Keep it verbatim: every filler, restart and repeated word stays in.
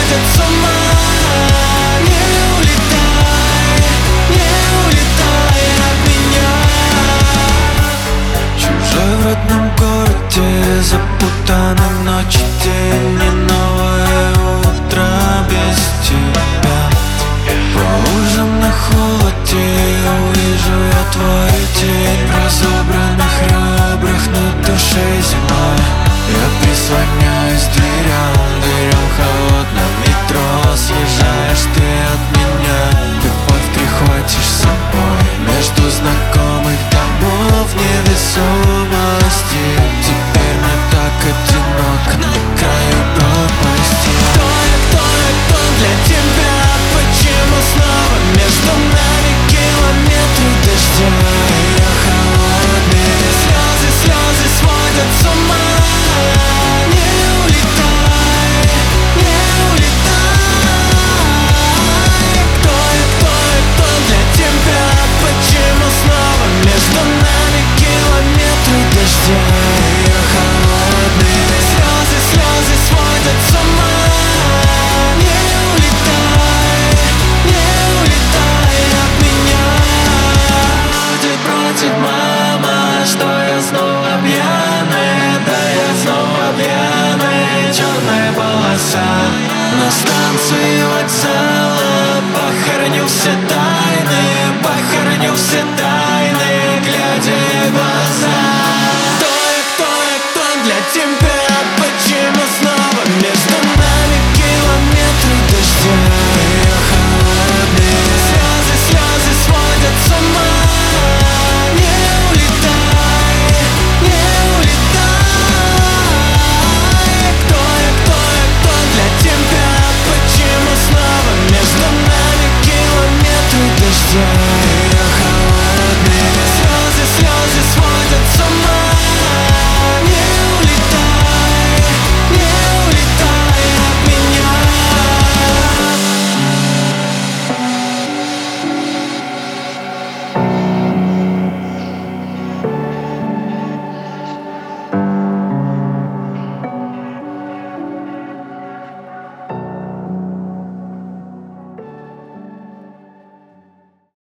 сводят с ума. Не улетай, не улетай от меня. Чужой в родном городе, запутанный в ночи день, не новое утро без тебя. По лужам на холоде увижу я твою тень. В разобранных ребрах на душе зима. Я прислоняюсь к дверям, дверям холодном метро. Съезжаешь ты от меня, любовь прихватишь с собой. Между знакомых домов невесомости. Теперь мне так одиноко на краю пропасти. Кто я, кто я, кто для тебя? Почему снова между нами километры дождя? Я холодный, слезы, слезы сводят с ума. Не улетай, не улетай. Кто я, кто я, кто для тебя? Почему снова между нами километры дождя? Я холодный, слезы, слезы сводят с ума. Не улетай, не улетай от меня. Против, против, мама, что я снова пьяный. Да я снова пьяный, черная полоса. На станции вокзала похороню все тайны, похороню все тайны.